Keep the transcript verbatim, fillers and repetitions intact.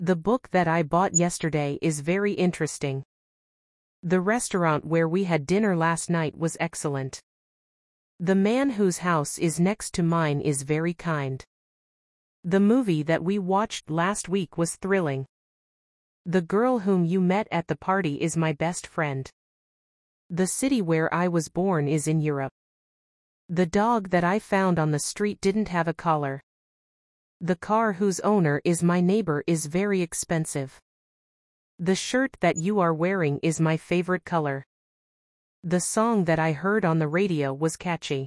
The book that I bought yesterday is very interesting. The restaurant where we had dinner last night was excellent. The man whose house is next to mine is very kind. The movie that we watched last week was thrilling. The girl whom you met at the party is my best friend. The city where I was born is in Europe. The dog that I found on the street didn't have a collar. The car whose owner is my neighbor is very expensive. The shirt that you are wearing is my favorite color. The song that I heard on the radio was catchy.